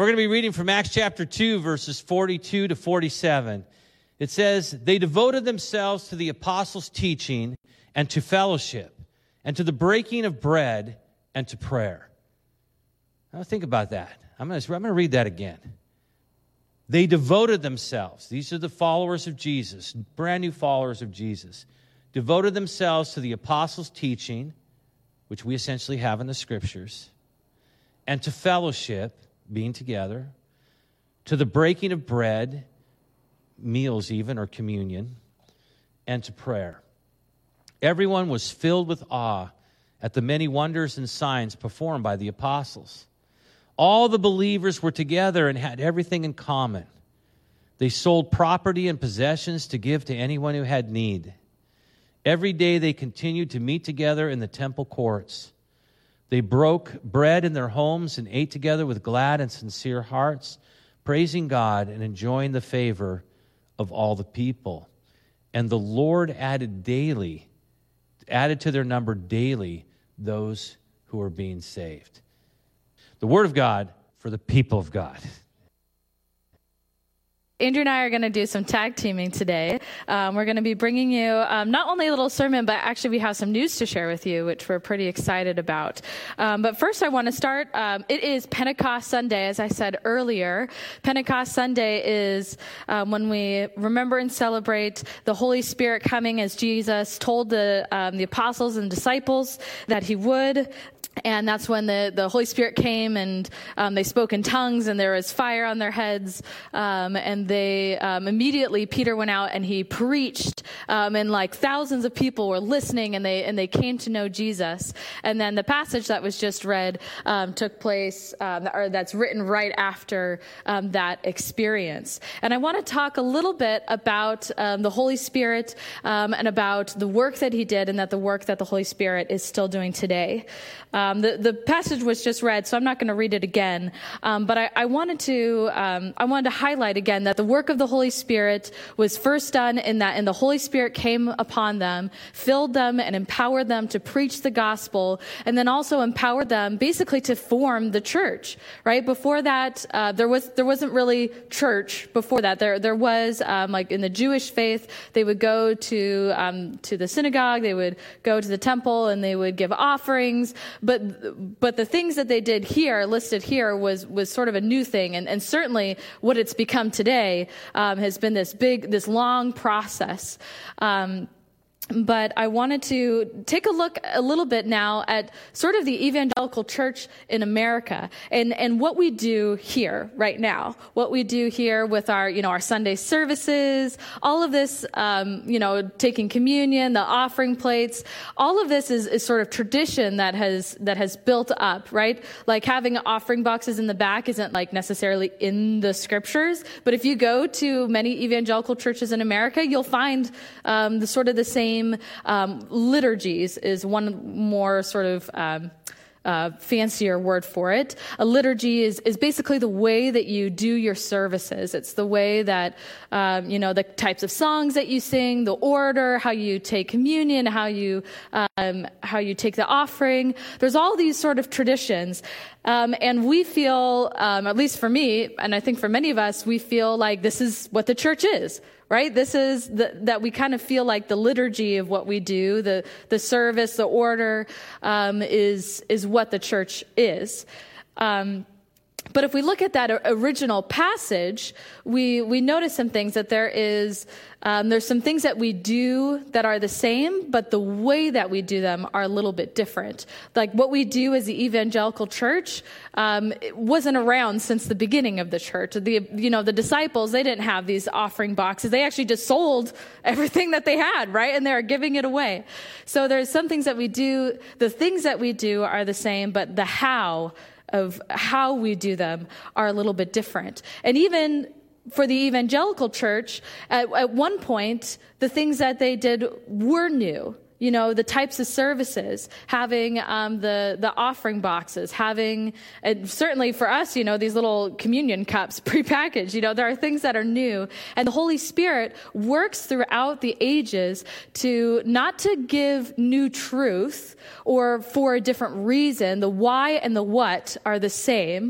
We're going to be reading from Acts chapter 2, verses 42 to 47. It says, "They devoted themselves to the apostles' teaching and to fellowship and to the breaking of bread and to prayer." Now think about that. I'm going to read that again. They devoted themselves. These are the followers of Jesus, brand new followers of Jesus. Devoted themselves to the apostles' teaching, which we essentially have in the scriptures, and to fellowship, being together, to the breaking of bread, meals even, or communion, and to prayer. Everyone was filled with awe at the many wonders and signs performed by the apostles. All the believers were together and had everything in common. They sold property and possessions to give to anyone who had need. Every day they continued to meet together in the temple courts. They broke bread in their homes and ate together with glad and sincere hearts, praising God and enjoying the favor of all the people. And the Lord added to their number daily those who were being saved. The word of God for the people of God. Andrew and I are going to do some tag teaming today. We're going to be bringing you not only a little sermon, but actually we have some news to share with you, which we're pretty excited about. But first I want to start. It is Pentecost Sunday, as I said earlier. Pentecost Sunday is when we remember and celebrate the Holy Spirit coming as Jesus told the apostles and disciples that he would. And that's when the Holy Spirit came and they spoke in tongues and there was fire on their heads. And they immediately, Peter went out and he preached and like thousands of people were listening and they came to know Jesus. And then the passage that was just read took place, or that's written right after that experience. And I want to talk a little bit about the Holy Spirit and about the work that he did and that the work that the Holy Spirit is still doing today. The passage was just read, so I'm not going to read it again. But I wanted to highlight again that the work of the Holy Spirit was first done in the Holy Spirit came upon them, filled them, and empowered them to preach the gospel, and then also empowered them basically to form the church. Right before that, there wasn't really church. Before that, there was like in the Jewish faith, they would go to the synagogue, they would go to the temple, and they would give offerings. But the things that they did here, listed here, was sort of a new thing. And certainly what it's become today has been this long process. But I wanted to take a look a little bit now at sort of the evangelical church in America and what we do here right now, what we do here with our Sunday services, all of this, taking communion, the offering plates, all of this is sort of tradition that has built up, right? Like having offering boxes in the back isn't like necessarily in the scriptures, but if you go to many evangelical churches in America, you'll find the same liturgies is one more sort of fancier word for it. A liturgy is basically the way that you do your services. It's the way that, the types of songs that you sing, the order, how you take communion, how you take the offering. There's all these sort of traditions. And we feel, at least for me, and I think for many of us, we feel like this is what the church is. Right? This is that we kind of feel like the liturgy of what we do, the service, the order, is what the church is. But if we look at that original passage, we notice some things that there's some things that we do that are the same, but the way that we do them are a little bit different. Like what we do as the evangelical church, it wasn't around since the beginning of the church. The disciples, they didn't have these offering boxes. They actually just sold everything that they had, right? And they're giving it away. So there's some things that we do. The things that we do are the same, but the how of how we do them are a little bit different. And even for the evangelical church, at one point, the things that they did were new. The types of services, having the offering boxes, having, and certainly for us, these little communion cups prepackaged. There are things that are new. And the Holy Spirit works throughout the ages not to give new truth or for a different reason. The why and the what are the same.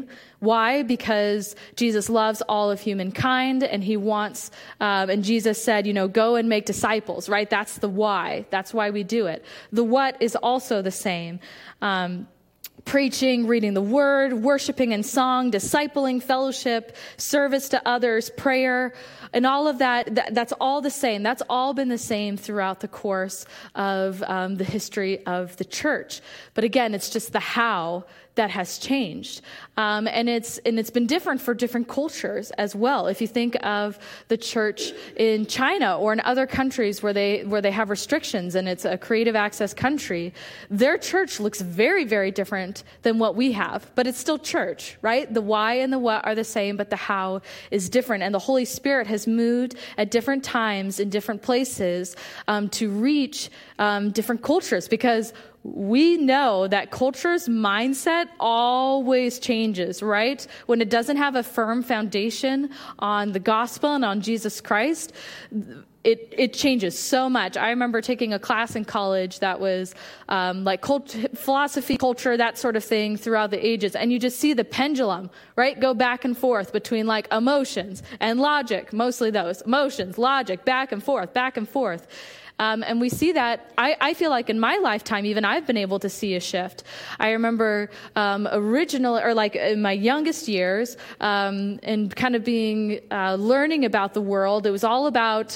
Why? Because Jesus loves all of humankind, and he wants, and Jesus said, go and make disciples, right? That's the why. That's why we do it. The what is also the same. Preaching, reading the word, worshiping in song, discipling, fellowship, service to others, prayer, and all of that's all the same. That's all been the same throughout the course of the history of the church. But again, it's just the how that has changed. And it's been different for different cultures as well. If you think of the church in China or in other countries where they have restrictions and it's a creative access country, their church looks very, very different than what we have. But it's still church, right? The why and the what are the same, but the how is different. And the Holy Spirit has moved at different times in different places to reach different cultures, because we know that culture's mindset always changes, right? When it doesn't have a firm foundation on the gospel and on Jesus Christ, it changes so much. I remember taking a class in college that was philosophy, culture, that sort of thing throughout the ages. And you just see the pendulum, right? Go back and forth between emotions and logic, mostly those. Emotions, logic, back and forth, back and forth. And we see that, I feel like in my lifetime, even I've been able to see a shift. I remember in my youngest years, and kind of learning about the world, it was all about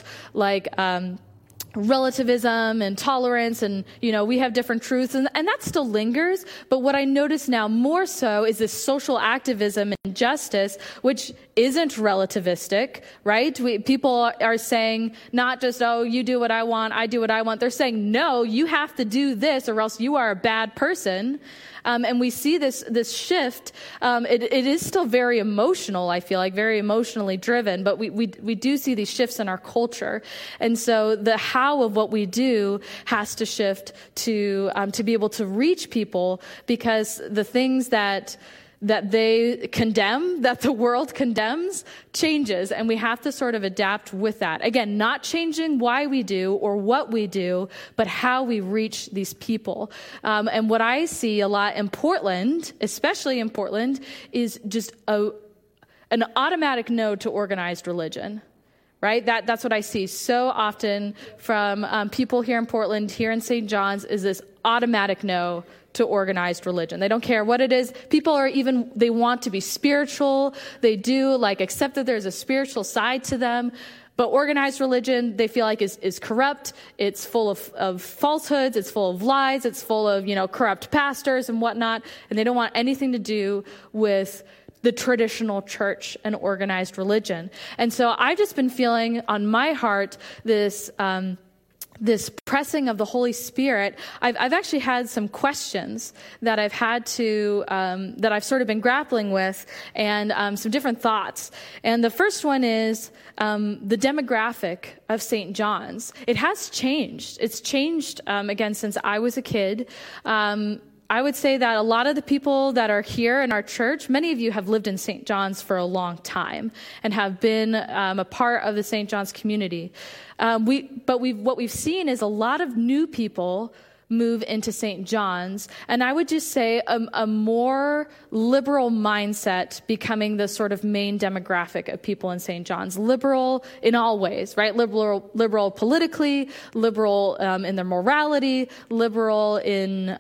relativism and tolerance, and we have different truths, and that still lingers. But what I notice now more so is this social activism and justice, which isn't relativistic, right? People are saying not just, oh, you do what I want, I do what I want. They're saying, no, you have to do this or else you are a bad person. And we see this shift. It is still very emotional, I feel like, very emotionally driven, but we do see these shifts in our culture. And so the how of what we do has to shift to be able to reach people, because the things that they condemn, that the world condemns, changes, and we have to sort of adapt with that. Again, not changing why we do or what we do, but how we reach these people. And what I see a lot in Portland, especially in Portland, is just an automatic no to organized religion. Right? That's what I see so often from people here in Portland, here in St. John's, is this automatic no to organized religion. They don't care what it is. People they want to be spiritual. They do accept that there's a spiritual side to them. But organized religion, they feel like is corrupt. It's full of falsehoods. It's full of lies. It's full of, corrupt pastors and whatnot. And they don't want anything to do with the traditional church and organized religion. And so I've just been feeling on my heart this pressing of the Holy Spirit. I've actually had some questions that I've had to, that I've sort of been grappling with, and some different thoughts. And the first one is the demographic of St. John's. It has changed. It's changed, again, since I was a kid. I would say that a lot of the people that are here in our church, many of you have lived in St. John's for a long time and have been a part of the St. John's community. What we've seen is a lot of new people move into St. John's, and I would just say a more liberal mindset becoming the sort of main demographic of people in St. John's. Liberal in all ways, right? Liberal politically, liberal in their morality, liberal in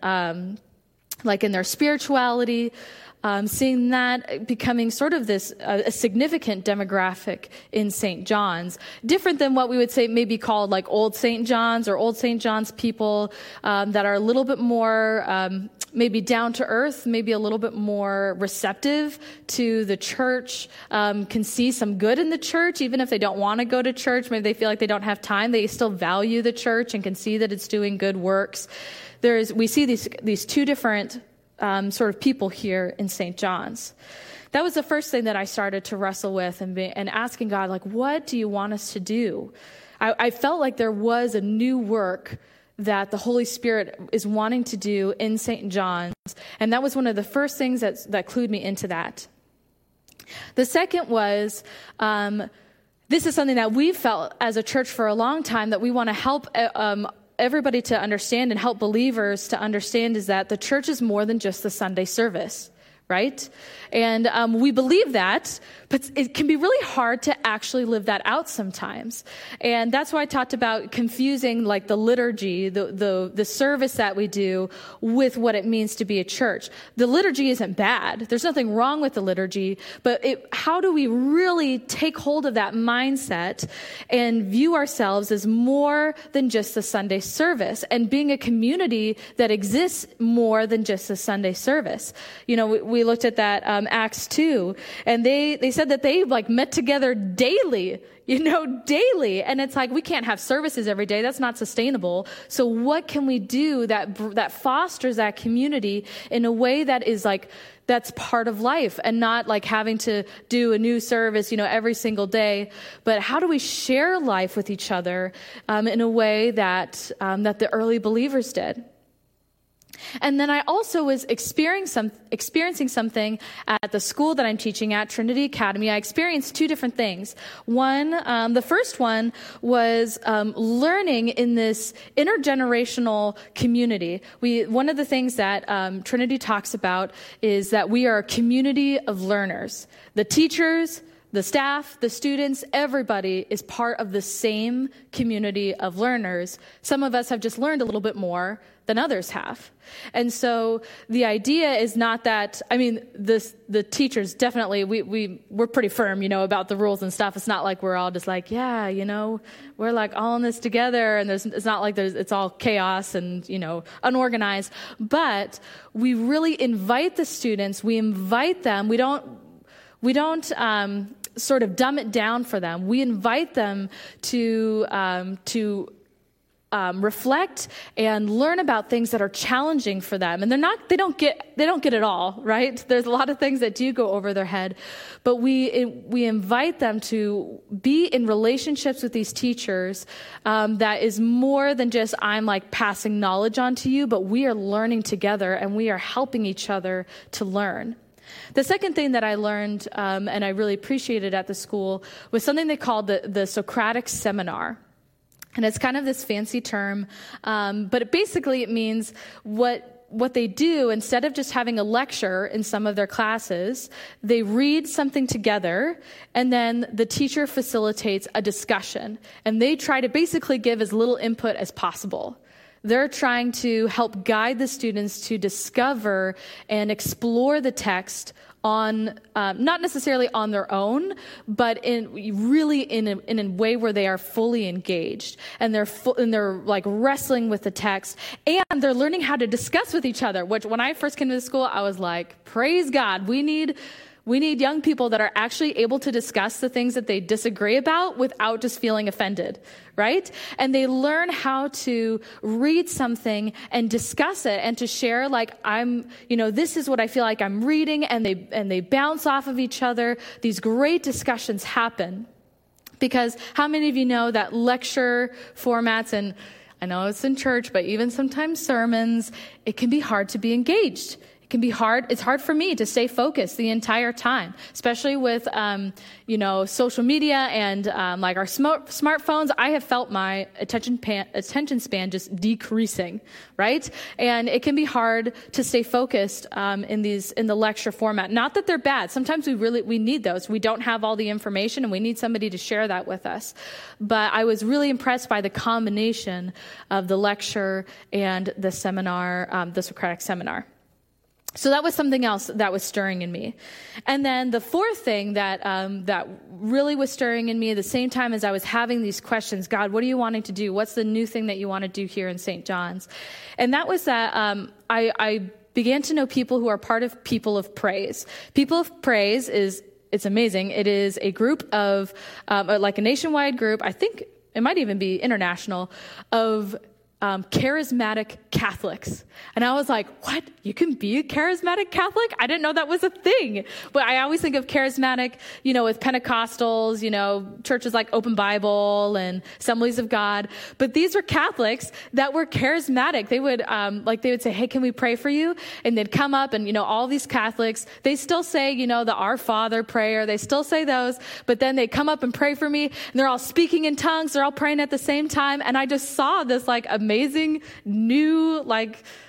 in their spirituality, seeing that becoming sort of this a significant demographic in St. John's, different than what we would say maybe called old St. John's or old St. John's people that are a little bit more maybe down to earth, maybe a little bit more receptive to the church, can see some good in the church, even if they don't want to go to church. Maybe they feel like they don't have time. They still value the church and can see that it's doing good works. We see these two different sort of people here in St. John's. That was the first thing that I started to wrestle with and asking God, what do you want us to do? I felt like there was a new work that the Holy Spirit is wanting to do in St. John's, and that was one of the first things that clued me into that. The second was, this is something that we've felt as a church for a long time, that we want to help everybody to understand and help believers to understand, is that the church is more than just the Sunday service, right? And we believe that, but it can be really hard to actually live that out sometimes. And that's why I talked about confusing like the liturgy, the service that we do with what it means to be a church. The liturgy isn't bad. There's nothing wrong with the liturgy, but how do we really take hold of that mindset and view ourselves as more than just the Sunday service and being a community that exists more than just the Sunday service? You know, we looked at that Acts 2, and they said that they like met together daily, daily. And it's like, we can't have services every day. That's not sustainable. So what can we do that fosters that community in a way that is like, that's part of life and not like having to do a new service, every single day. But how do we share life with each other in a way that the early believers did? And then I also was experiencing something at the school that I'm teaching at, Trinity Academy. I experienced two different things. One, the first one was learning in this intergenerational community. One of the things that Trinity talks about is that we are a community of learners. The teachers, the staff, the students, everybody is part of the same community of learners. Some of us have just learned a little bit more than others have. And so the idea is not that, the teachers definitely, we're pretty firm, about the rules and stuff. It's not like we're all just like, yeah, we're like all in this together, and it's not like it's all chaos and, unorganized. But we really invite the students, we invite them, we don't sort of dumb it down for them. We invite them to reflect and learn about things that are challenging for them. And they don't get it all, right? There's a lot of things that do go over their head, but we invite them to be in relationships with these teachers that is more than just I'm like passing knowledge on to you, but we are learning together and we are helping each other to learn. The second thing that I learned, and I really appreciated at the school, was something they called the Socratic Seminar. And it's kind of this fancy term, but it means what they do, instead of just having a lecture in some of their classes, they read something together, and then the teacher facilitates a discussion. And they try to basically give as little input as possible. They're trying to help guide the students to discover and explore the text on, not necessarily on their own, but in a way where they are fully engaged and they're like wrestling with the text, and they're learning how to discuss with each other, which when I first came to the school, I was like, praise God, we need young people that are actually able to discuss the things that they disagree about without just feeling offended, right? And they learn how to read something and discuss it and to share, like, this is what I feel like I'm reading, and they bounce off of each other. These great discussions happen. Because how many of you know that lecture formats, and I know it's in church, but even sometimes sermons, it can be hard to be engaged. It can be hard. It's hard for me to stay focused the entire time, especially with, social media and like our smartphones. I have felt my attention span just decreasing, right? And it can be hard to stay focused in the lecture format. Not that they're bad. Sometimes we need those. We don't have all the information, and we need somebody to share that with us. But I was really impressed by the combination of the lecture and the seminar, the Socratic Seminar. So that was something else that was stirring in me. And then the fourth thing that really was stirring in me at the same time as I was having these questions, God, what are you wanting to do? What's the new thing that you want to do here in St. John's? And that was that I began to know people who are part of People of Praise. People of Praise it's amazing. It is a group of, like a nationwide group, I think it might even be international, of charismatic Catholics. And I was like, what? You can be a charismatic Catholic? I didn't know that was a thing. But I always think of charismatic, with Pentecostals, churches like Open Bible and Assemblies of God. But these were Catholics that were charismatic. They would, they would say, hey, can we pray for you? And they'd come up and, all these Catholics, they still say, the Our Father prayer. They still say those. But then they come up and pray for me, and they're all speaking in tongues. They're all praying at the same time. And I just saw this amazing new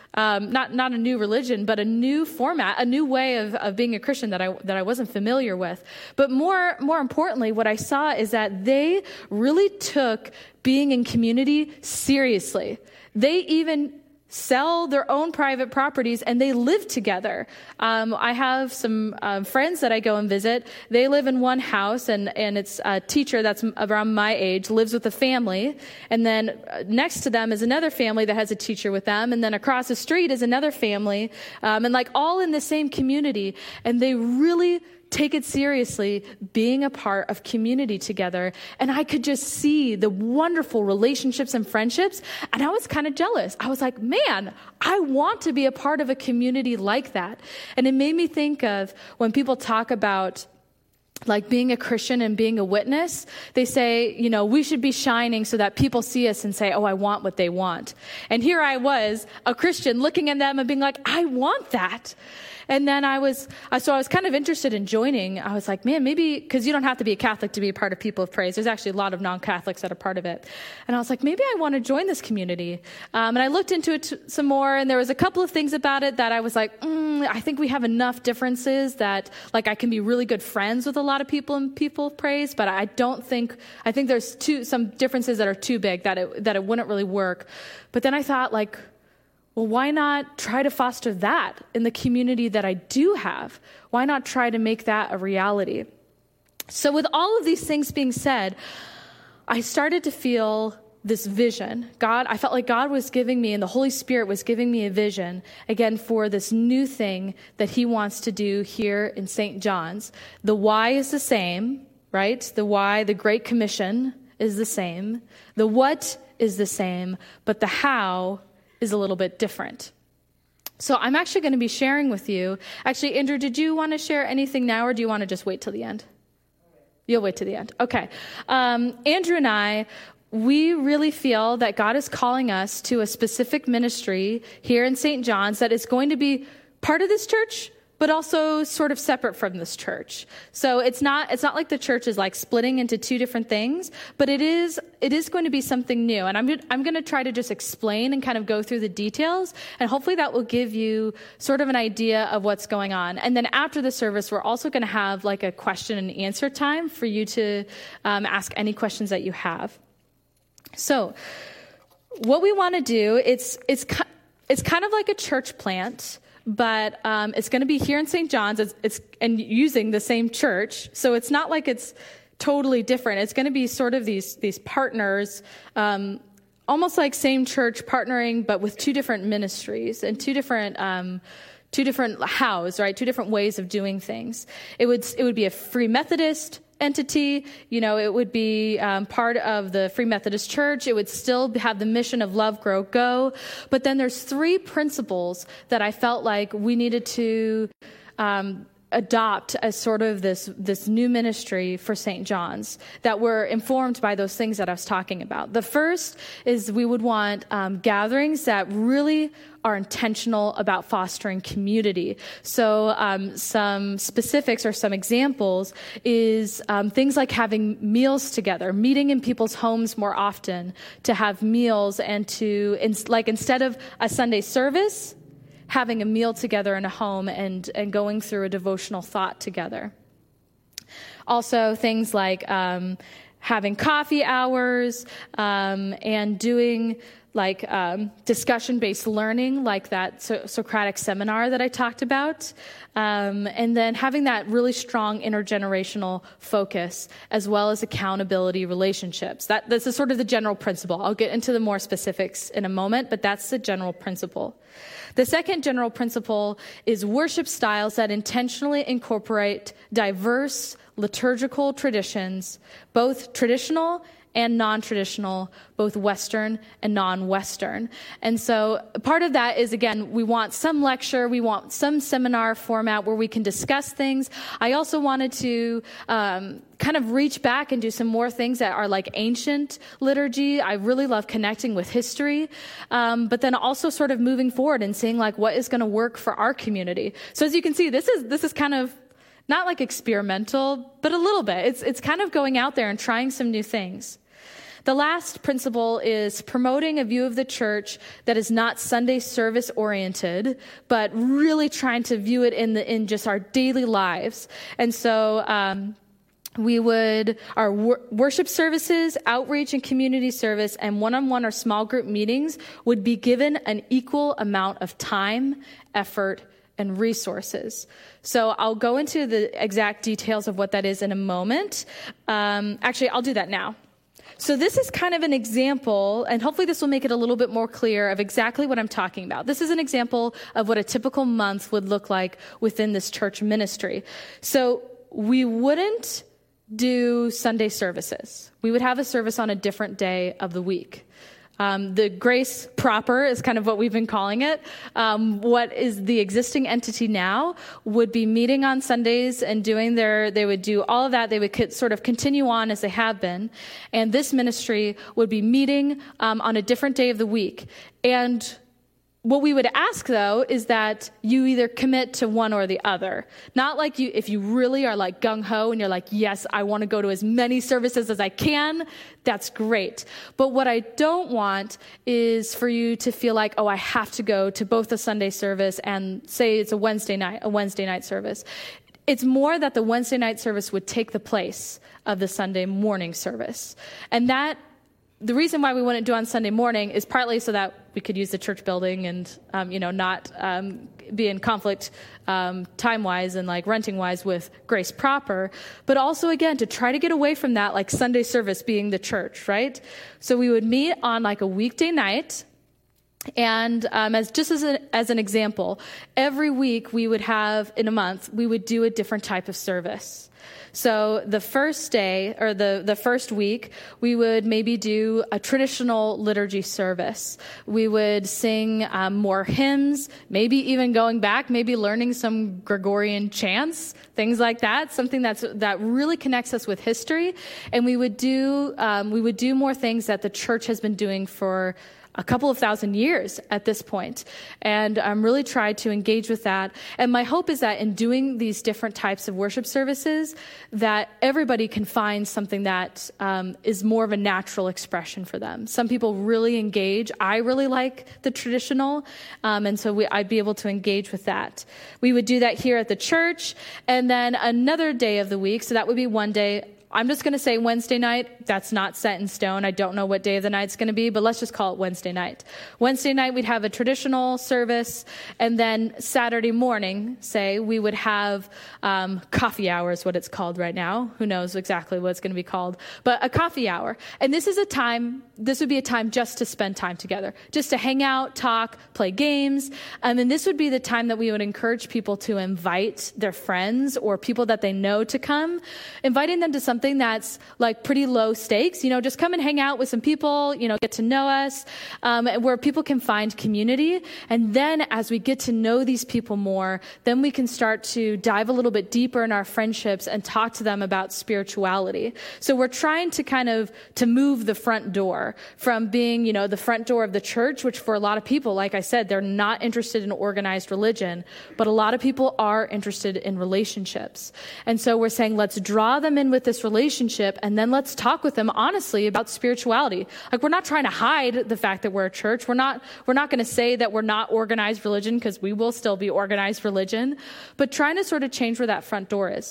not a new religion, but a new format, a new way of being a Christian that I wasn't familiar with. But more importantly, what I saw is that they really took being in community seriously. They even sell their own private properties and they live together. I have some friends that I go and visit. They live in one house and it's a teacher that's around my age, lives with a family. And then next to them is another family that has a teacher with them. And then across the street is another family, and like all in the same community. And they really take it seriously, being a part of community together. And I could just see the wonderful relationships and friendships. And I was kind of jealous. I was like, man, I want to be a part of a community like that. And it made me think of when people talk about like being a Christian and being a witness, they say, you know, we should be shining so that people see us and say, oh, I want what they want. And here I was, a Christian, looking at them and being like, I want that. And then I was kind of interested in joining. I was like, man, maybe, because you don't have to be a Catholic to be a part of People of Praise. There's actually a lot of non-Catholics that are part of it. And I was like, maybe I want to join this community. And I looked into it some more, and there was a couple of things about it that I was like, I think we have enough differences that, like, I can be really good friends with a lot of people in People of Praise, but I think there's some differences that are too big that it wouldn't really work. But then I thought, like, well, why not try to foster that in the community that I do have? Why not try to make that a reality? So with all of these things being said, I started to feel this vision. I felt like God was giving me, and the Holy Spirit was giving me a vision, again, for this new thing that he wants to do here in St. John's. The why is the same, right? The why, the Great Commission is the same. The what is the same, but the how is a little bit different. So I'm actually going to be sharing with you. Actually, Andrew, did you want to share anything now, or do you want to just wait till the end? You'll wait till the end. Okay. Andrew and I, we really feel that God is calling us to a specific ministry here in St. John's that is going to be part of this church, but also sort of separate from this church. So it's not like the church is like splitting into two different things, but it is going to be something new. And I'm going to try to just explain and kind of go through the details, and hopefully that will give you sort of an idea of what's going on. And then after the service, we're also going to have like a question and answer time for you to ask any questions that you have. So what we want to do, it's kind of like a church plant, but it's going to be here in St. John's. It's and using the same church, so it's not like it's totally different. It's going to be sort of these partners, almost like same church partnering, but with two different ministries and two different hows, right? Two different ways of doing things. It would be a Free Methodist entity. You know, it would be part of the Free Methodist Church. It would still have the mission of love, grow, go. But then there's three principles that I felt like we needed to adopt as sort of this new ministry for St. John's that were informed by those things that I was talking about. The first is we would want gatherings that really are intentional about fostering community. So some specifics or some examples is things like having meals together, meeting in people's homes more often to have meals, and to, instead of a Sunday service, having a meal together in a home and going through a devotional thought together. Also, things like having coffee hours and doing like discussion-based learning, like that Socratic seminar that I talked about, and then having that really strong intergenerational focus, as well as accountability relationships. This is sort of the general principle. I'll get into the more specifics in a moment, but that's the general principle. The second general principle is worship styles that intentionally incorporate diverse liturgical traditions, both traditional and non-traditional, both Western and non-Western. And so part of that is, again, we want some lecture, we want some seminar format where we can discuss things. I also wanted to kind of reach back and do some more things that are like ancient liturgy. I really love connecting with history, but then also sort of moving forward and seeing like what is going to work for our community. So as you can see, this is kind of not like experimental, but a little bit. It's kind of going out there and trying some new things. The last principle is promoting a view of the church that is not Sunday service oriented, but really trying to view it in just our daily lives. And so, our worship services, outreach and community service, and one-on-one or small group meetings would be given an equal amount of time, effort, and resources. So I'll go into the exact details of what that is in a moment. Actually, I'll do that now. So this is kind of an example, and hopefully this will make it a little bit more clear of exactly what I'm talking about. This is an example of what a typical month would look like within this church ministry. So we wouldn't do Sunday services. We would have a service on a different day of the week. The grace proper is kind of what we've been calling it. What is the existing entity now would be meeting on Sundays and they would do all of that. They would sort of continue on as they have been. And this ministry would be meeting on a different day of the week. And what we would ask, though, is that you either commit to one or the other. Not like if you really are like gung-ho and you're like, yes, I want to go to as many services as I can, that's great. But what I don't want is for you to feel like, oh, I have to go to both the Sunday service and say it's a Wednesday night service. It's more that the Wednesday night service would take the place of the Sunday morning service. And the reason why we wouldn't do on Sunday morning is partly so that we could use the church building and, not be in conflict time-wise and like renting-wise with grace proper, but also, again, to try to get away from that like Sunday service being the church, right? So we would meet on like a weekday night. And as an example, every week we would have, in a month, we would do a different type of service. So the first day, or the first week, we would maybe do a traditional liturgy service. We would sing more hymns, maybe even going back, maybe learning some Gregorian chants, things like that, something that really connects us with history. And we would do more things that the church has been doing for a couple of thousand years at this point, and really tried to engage with that. And my hope is that in doing these different types of worship services, that everybody can find something that is more of a natural expression for them. Some people really engage. I really like the traditional, and so I'd be able to engage with that. We would do that here at the church, and then another day of the week, so that would be one day. I'm just going to say Wednesday night. That's not set in stone. I don't know what day of the night it's going to be, but let's just call it Wednesday night. Wednesday night, we'd have a traditional service, and then Saturday morning, we would have coffee hour is what it's called right now. Who knows exactly what it's going to be called, but a coffee hour. And this would be a time just to spend time together, just to hang out, talk, play games. And then this would be the time that we would encourage people to invite their friends or people that they know to come, inviting them to something that's like pretty low stakes, just come and hang out with some people, get to know us, where people can find community. And then as we get to know these people more, then we can start to dive a little bit deeper in our friendships and talk to them about spirituality. So we're trying to move the front door from being, the front door of the church, which for a lot of people, like I said, they're not interested in organized religion, but a lot of people are interested in relationships. And so we're saying, let's draw them in with this relationship, and then let's talk with them honestly about spirituality. Like, we're not trying to hide the fact that we're a church. We're not going to say that we're not organized religion, because we will still be organized religion, but trying to sort of change where that front door is.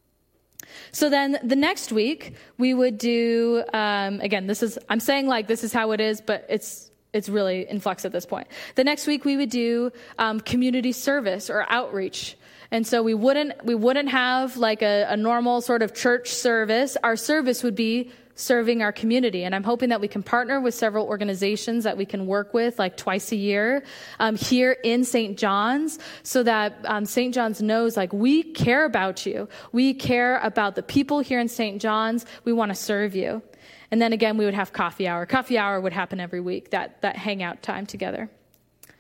So then the next week we would do, again, I'm saying like this is how it is, but it's really in flux at this point. The next week we would do community service or outreach. And so we wouldn't have like a normal sort of church service. Our service would be serving our community. And I'm hoping that we can partner with several organizations that we can work with like twice a year here in St. John's, so that St. John's knows like we care about you. We care about the people here in St. John's. We want to serve you. And then again, we would have coffee hour. Coffee hour would happen every week, that hangout time together.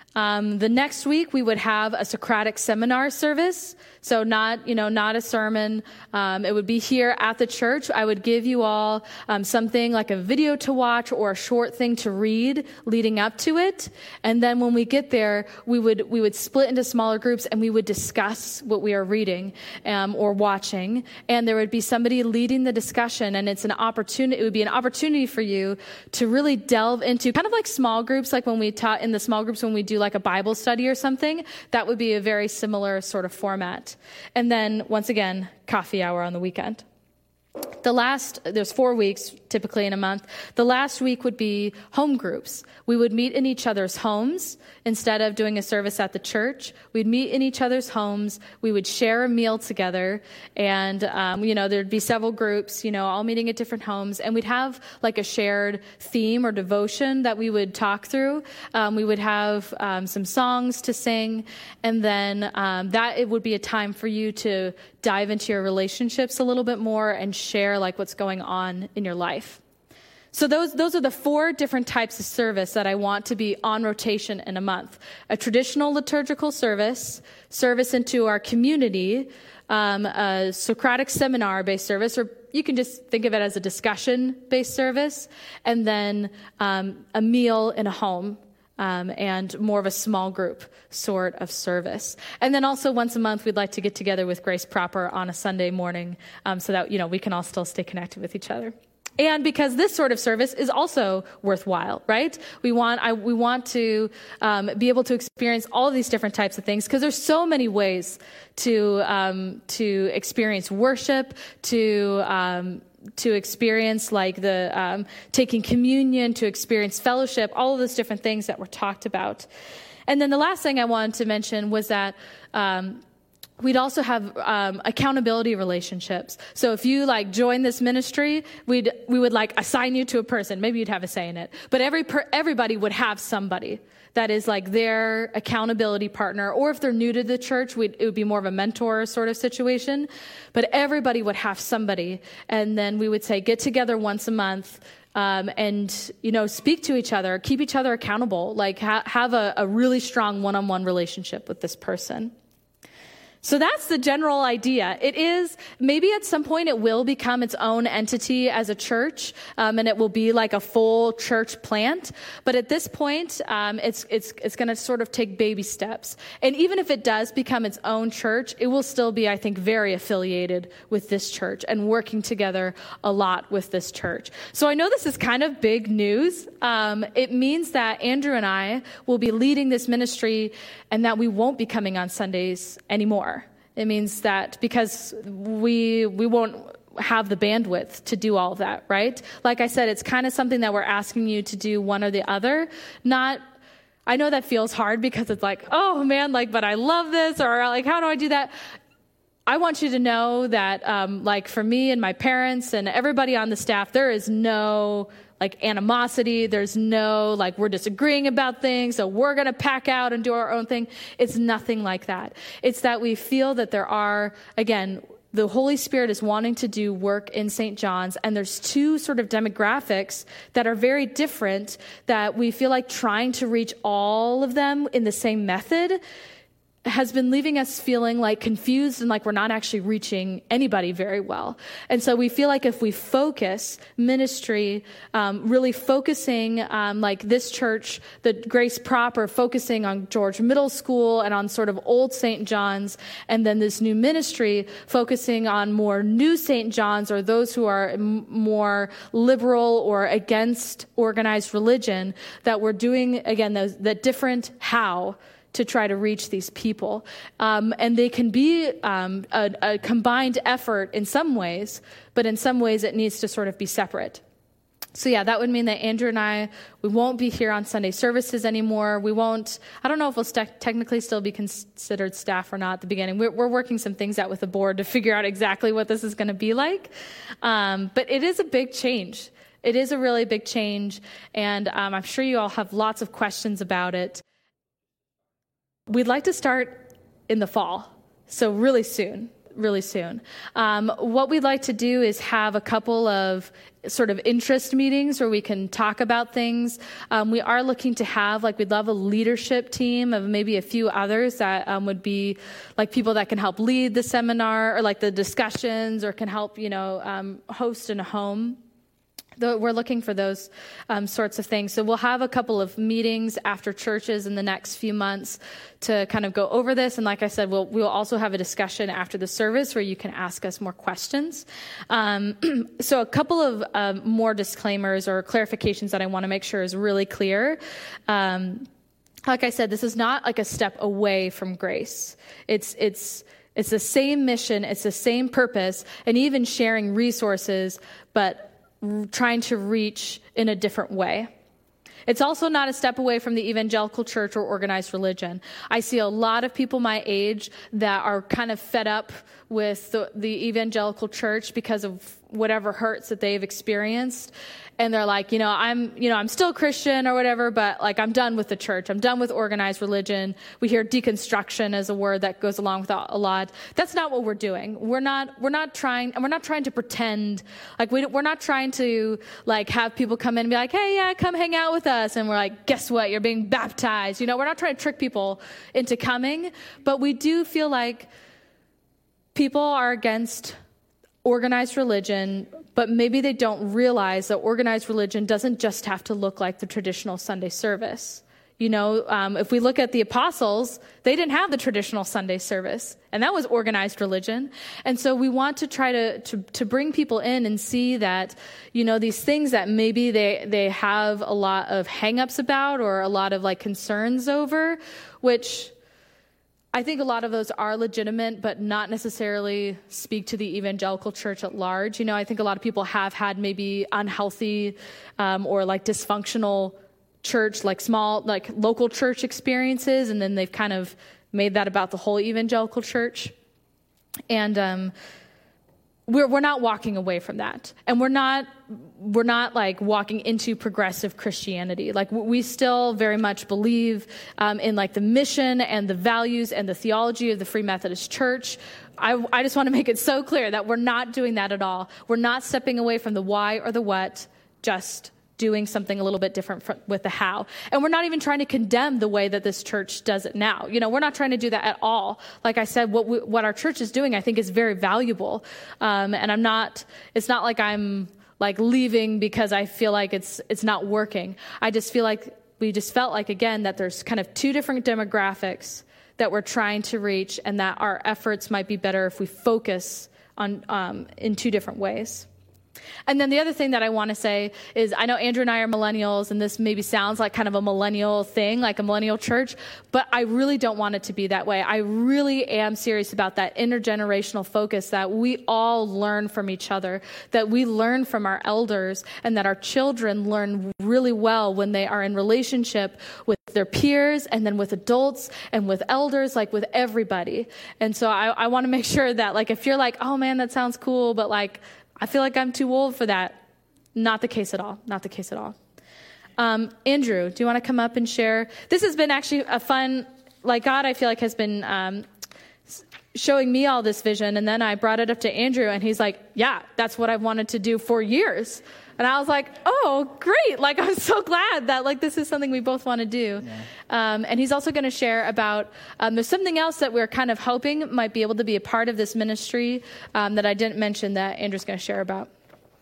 The next week, we would have a Socratic seminar service. So not a sermon. It would be here at the church. I would give you all something like a video to watch or a short thing to read leading up to it. And then when we get there, we would split into smaller groups and we would discuss what we are reading or watching. And there would be somebody leading the discussion, and it's an opportunity. It would be an opportunity for you to really delve into kind of like small groups, like when we taught in the small groups when we do like a Bible study or something. That would be a very similar sort of format. And then, once again, coffee hour on the weekend. There's 4 weeks typically in a month. The last week would be home groups. We would meet in each other's homes instead of doing a service at the church. We'd meet in each other's homes. We would share a meal together. And, there'd be several groups, all meeting at different homes. And we'd have like a shared theme or devotion that we would talk through. We would have some songs to sing. And then it would be a time for you to dive into your relationships a little bit more and share like what's going on in your life. So those are the 4 different types of service that I want to be on rotation in a month. A traditional liturgical service into our community, a Socratic seminar-based service, or you can just think of it as a discussion-based service, and then a meal in a home. And more of a small group sort of service. And then also once a month, we'd like to get together with Grace Proper on a Sunday morning so that, we can all still stay connected with each other. And because this sort of service is also worthwhile, right? We want to be able to experience all of these different types of things because there's so many ways to experience worship, to experience like the taking communion, to experience fellowship, all of those different things that were talked about. And then the last thing I wanted to mention was that we'd also have accountability relationships. So if you like join this ministry, we would like assign you to a person. Maybe you'd have a say in it, but everybody would have somebody that is like their accountability partner. Or if they're new to the church, it would be more of a mentor sort of situation. But everybody would have somebody. And then we would say, get together once a month and, speak to each other, keep each other accountable, like have a really strong one-on-one relationship with this person. So that's the general idea. It is, maybe at some point it will become its own entity as a church, and it will be like a full church plant. But at this point, it's going to sort of take baby steps. And even if it does become its own church, it will still be, I think, very affiliated with this church and working together a lot with this church. So I know this is kind of big news. It means that Andrew and I will be leading this ministry and that we won't be coming on Sundays anymore. It means that because we won't have the bandwidth to do all of that, right? Like I said, it's kind of something that we're asking you to do one or the other. I know that feels hard because it's like, oh man, but I love this, or like, how do I do that? I want you to know that, for me and my parents and everybody on the staff, there is no animosity. There's no we're disagreeing about things, so we're going to pack out and do our own thing. It's nothing like that. It's that we feel that there are, again, the Holy Spirit is wanting to do work in St. John's, and there's 2 sort of demographics that are very different that we feel like trying to reach all of them in the same method has been leaving us feeling confused and we're not actually reaching anybody very well. And so we feel like if we focus ministry, really focusing on this church, the Grace Proper, focusing on George Middle School and on sort of old St. John's, and then this new ministry focusing on more new St. John's or those who are more liberal or against organized religion, that we're doing, again, the different how to try to reach these people. And they can be a combined effort in some ways, but in some ways it needs to sort of be separate. So yeah, that would mean that Andrew and I, we won't be here on Sunday services anymore. I don't know if we'll technically still be considered staff or not at the beginning. We're working some things out with the board to figure out exactly what this is going to be like. But it is a big change. It is a really big change. And I'm sure you all have lots of questions about it. We'd like to start in the fall, so really soon. really soon. What we'd like to do is have a couple of sort of interest meetings where we can talk about things. We are looking to have, we'd love a leadership team of maybe a few others that would be like people that can help lead the seminar or the discussions or can help, host in a home. We're looking for those sorts of things. So we'll have a couple of meetings after churches in the next few months to kind of go over this. And like I said, we'll also have a discussion after the service where you can ask us more questions. So a couple of more disclaimers or clarifications that I want to make sure is really clear. Like I said, this is not like a step away from grace. It's the same mission, it's the same purpose, and even sharing resources, but trying to reach in a different way. It's also not a step away from the evangelical church or organized religion. I see a lot of people my age that are kind of fed up with the evangelical church because of whatever hurts that they've experienced. And they're like, I'm still Christian or whatever, but I'm done with the church. I'm done with organized religion. We hear deconstruction as a word that goes along with a lot. That's not what we're doing. We're not trying to pretend. We're not trying to have people come in and be like, hey, yeah, come hang out with us. And we're like, guess what? You're being baptized. We're not trying to trick people into coming, but we do feel like people are against organized religion, but maybe they don't realize that organized religion doesn't just have to look like the traditional Sunday service. If we look at the apostles, they didn't have the traditional Sunday service, and that was organized religion. And so we want to try to bring people in and see that, these things that maybe they have a lot of hangups about or a lot of concerns over, which I think a lot of those are legitimate, but not necessarily speak to the evangelical church at large. I think a lot of people have had maybe unhealthy or dysfunctional church, small, local church experiences, and then they've kind of made that about the whole evangelical church. And we're not walking away from that, and we're not walking into progressive Christianity. We still very much believe in the mission and the values and the theology of the Free Methodist Church. I just want to make it so clear that we're not doing that at all. We're not stepping away from the why or the what, just doing something a little bit different with the how. And we're not even trying to condemn the way that this church does it now. We're not trying to do that at all. Like I said, what our church is doing, I think, is very valuable. And it's not like I'm leaving because I feel like it's not working. I just feel like we just felt like, again, that there's kind of two different demographics that we're trying to reach, and that our efforts might be better if we focus on in two different ways. And then the other thing that I want to say is, I know Andrew and I are millennials, and this maybe sounds like kind of a millennial thing, like a millennial church, but I really don't want it to be that way. I really am serious about that intergenerational focus, that we all learn from each other, that we learn from our elders, and that our children learn really well when they are in relationship with their peers, and then with adults, and with elders, with everybody. And so I want to make sure that, if you're like, oh man, that sounds cool, but I feel like I'm too old for that. Not the case at all. Not the case at all. Andrew, do you want to come up and share? This has been actually a fun, God, I feel like, has been showing me all this vision. And then I brought it up to Andrew, and he's like, yeah, that's what I've wanted to do for years. And I was like, oh, great. I'm so glad that, this is something we both want to do. Yeah. And he's also going to share about, there's something else that we're kind of hoping might be able to be a part of this ministry that I didn't mention that Andrew's going to share about.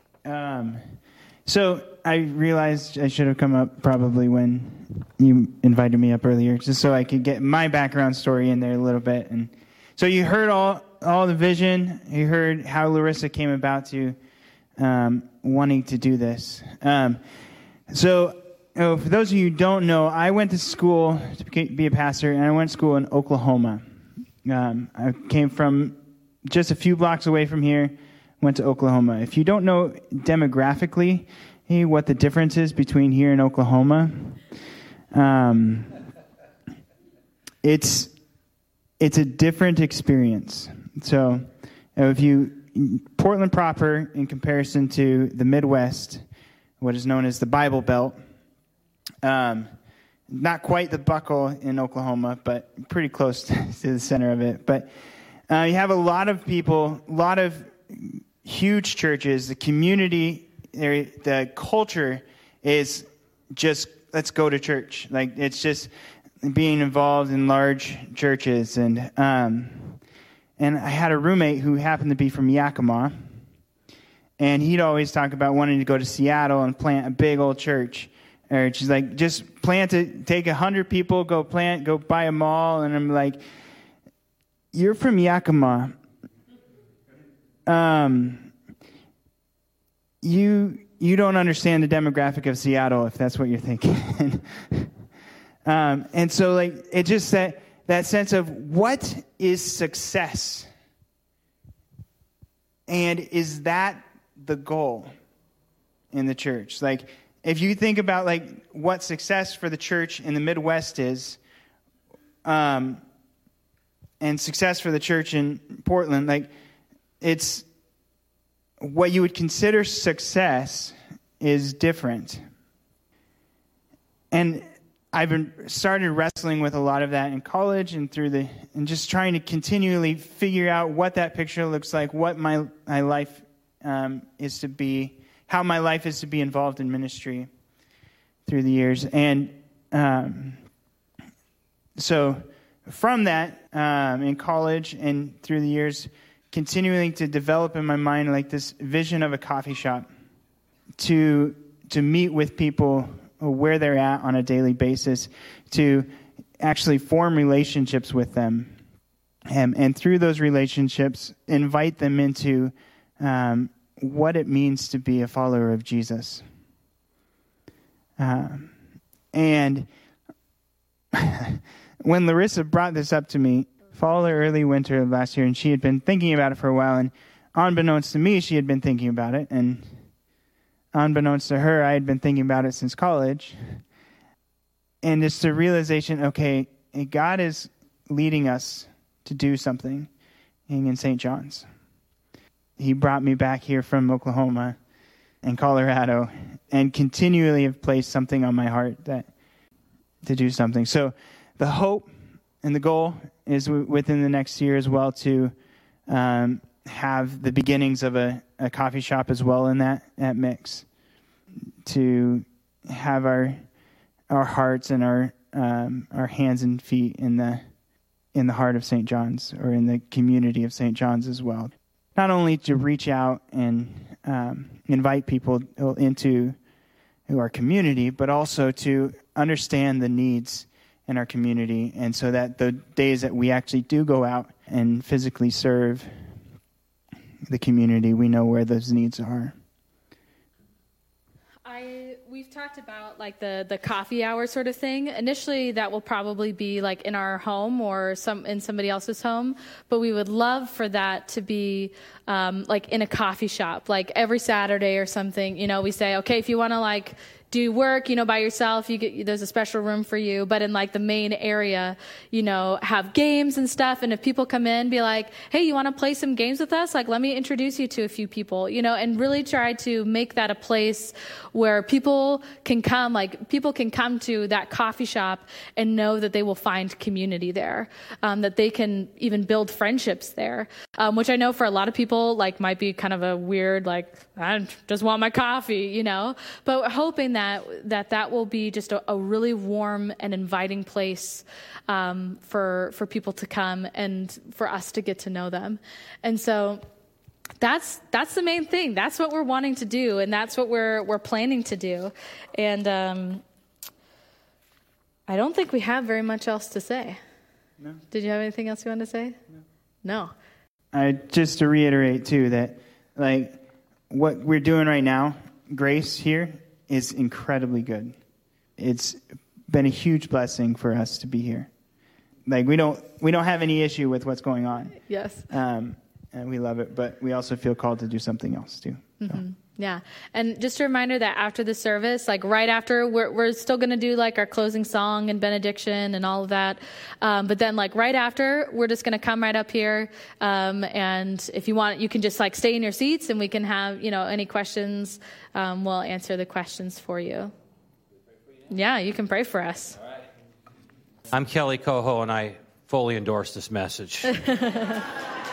So I realized I should have come up probably when you invited me up earlier, just so I could get my background story in there a little bit. And so you heard all the vision. You heard how Larissa came about to wanting to do this. For those of you who don't know, I went to school to be a pastor, and I went to school in Oklahoma. I came from just a few blocks away from here, went to Oklahoma. If you don't know demographically what the difference is between here and Oklahoma, it's a different experience. So if Portland proper, in comparison to the Midwest, what is known as the Bible Belt, not quite the buckle in Oklahoma, but pretty close to the center of it. But You have a lot of people, a lot of huge churches. The community, the culture is just, let's go to church. Like, it's just being involved in large churches. And I had a roommate who happened to be from Yakima, and he'd always talk about wanting to go to Seattle and plant a big old church. Or she's like, just take 100 people, go buy a mall. And I'm like, you're from Yakima. You don't understand the demographic of Seattle, if that's what you're thinking. And so, like, it just that sense of what is success, and is that the goal in the church? Like, if you think about like what success for the church in the Midwest is, and success for the church in Portland, like, it's what you would consider success is different. And I've started wrestling with a lot of that in college and and just trying to continually figure out what that picture looks like, what my life is to be, how my life is to be involved in ministry through the years. And so from that, in college and through the years, continuing to develop in my mind like this vision of a coffee shop to meet with people where they're at on a daily basis, to actually form relationships with them, and through those relationships invite them into what it means to be a follower of Jesus. And when Larissa brought this up to me, fall or early winter of last year, and she had been thinking about it for a while, and unbeknownst to me, she had been thinking about it, and unbeknownst to her, I had been thinking about it since college. And it's the realization, okay, God is leading us to do something in St. John's. He brought me back here from Oklahoma and Colorado, and continually have placed something on my heart to do something. So the hope and the goal is within the next year as well to have the beginnings of a coffee shop as well in that mix, to have our hearts and our hands and feet in the heart of St. John's, or in the community of St. John's as well. Not only to reach out and invite people into our community, but also to understand the needs in our community, and so that the days that we actually do go out and physically serve the community, we know where those needs are. We've talked about like the coffee hour sort of thing. Initially, that will probably be like in our home or in somebody else's home, but we would love for that to be like in a coffee shop, like every Saturday or something. You know, we say, okay, if you want to like do work, by yourself, there's a special room for you. But in like the main area, have games and stuff. And if people come in, be like, hey, you want to play some games with us? Like, let me introduce you to a few people, and really try to make that a place where people can come to that coffee shop and know that they will find community there, that they can even build friendships there, which I know for a lot of people, like, might be kind of a weird, like, I just want my coffee, but we're hoping that will be just a really warm and inviting place for people to come and for us to get to know them. And so that's the main thing. That's what we're wanting to do, and that's what we're planning to do. And I don't think we have very much else to say. No. Did you have anything else you wanted to say? No. Just to reiterate too that, like, what we're doing right now, Grace here, is incredibly good. It's been a huge blessing for us to be here. Like, we don't have any issue with what's going on. Yes. And we love it, but we also feel called to do something else too. So. Mm-hmm. Yeah. And just a reminder that after the service, like right after, we're still going to do like our closing song and benediction and all of that. But then like right after, we're just going to come right up here. And if you want, you can just like stay in your seats and we can have, any questions. We'll answer the questions for you. Yeah, you can pray for us. All right. I'm Kelly Coho, and I fully endorse this message.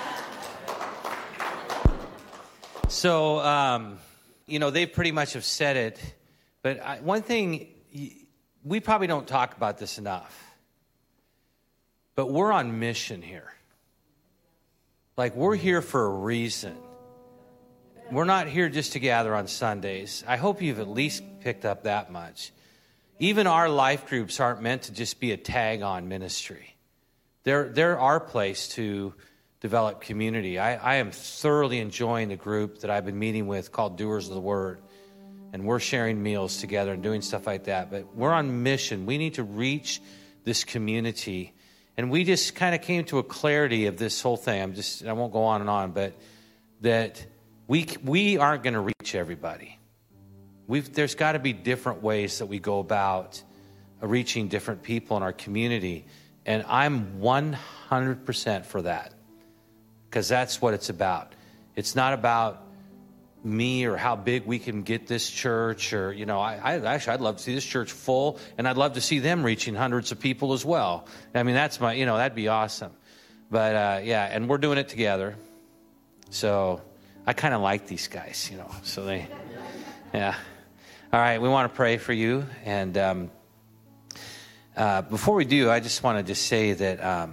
So, they pretty much have said it, but one thing, we probably don't talk about this enough, but we're on mission here. Like, we're here for a reason. We're not here just to gather on Sundays. I hope you've at least picked up that much. Even our life groups aren't meant to just be a tag-on ministry. They're our place to develop community. I am thoroughly enjoying the group that I've been meeting with called Doers of the Word. And we're sharing meals together and doing stuff like that. But we're on mission. We need to reach this community. And we just kind of came to a clarity of this whole thing. I won't go on and on, but that we aren't going to reach everybody. There's got to be different ways that we go about reaching different people in our community. And I'm 100% for that. Because that's what it's about. It's not about me or how big we can get this church, or I'd love to see this church full, and I'd love to see them reaching hundreds of people as well. I mean, that's that'd be awesome. But and we're doing it together. So I kind of like these guys, So they, yeah. All right, we want to pray for you, and before we do, I just want to say that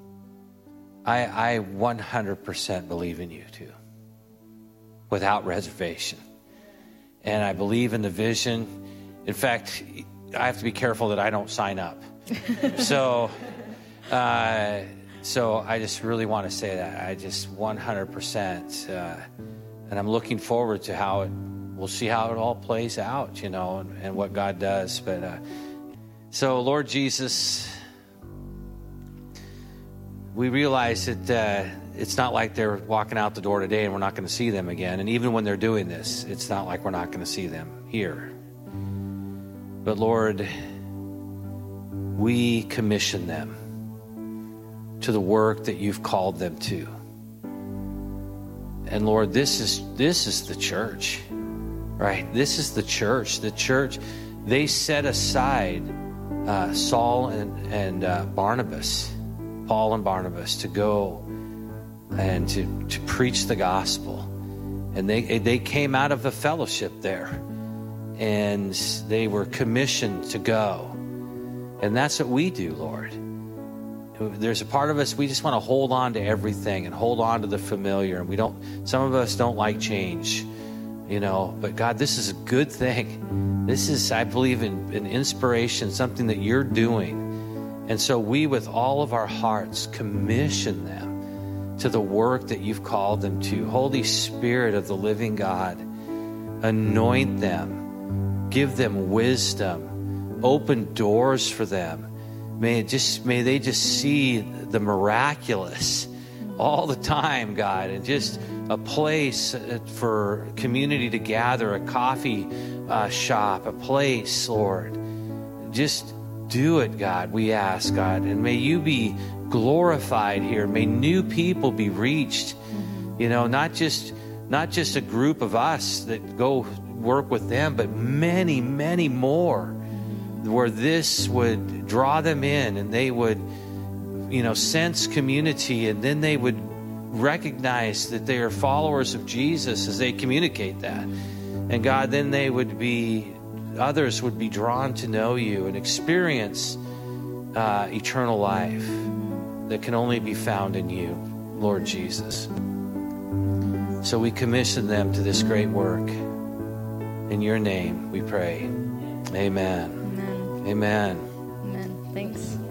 I 100% believe in you too. Without reservation. And I believe in the vision. In fact, I have to be careful that I don't sign up. So I just really want to say that. I just 100%. And I'm looking forward to we'll see how it all plays out, and what God does. But so, Lord Jesus, we realize that it's not like they're walking out the door today and we're not going to see them again. And even when they're doing this, it's not like we're not going to see them here. But Lord, we commission them to the work that you've called them to. And Lord, this is the church, right? This is the church. The church, they set aside Saul and Barnabas, Paul and Barnabas, to go and to preach the gospel. And they came out of a fellowship there, and they were commissioned to go. And that's what we do, Lord. There's a part of us, we just want to hold on to everything and hold on to the familiar. And some of us don't like change, but God, this is a good thing. This is, I believe, an inspiration, something that you're doing. And so we, with all of our hearts, commission them to the work that you've called them to. Holy Spirit of the living God, anoint them, give them wisdom, open doors for them. May they just see the miraculous all the time, God, and just a place for community to gather, a coffee shop, a place, Lord. Just do it, God, we ask, God. And may you be glorified here. May new people be reached. Not just a group of us that go work with them, but many, many more, where this would draw them in, and they would, sense community, and then they would recognize that they are followers of Jesus as they communicate that. And God, then others would be drawn to know you and experience eternal life that can only be found in you, Lord Jesus. So we commission them to this great work. In your name we pray. Amen. Amen. Amen. Amen. Thanks.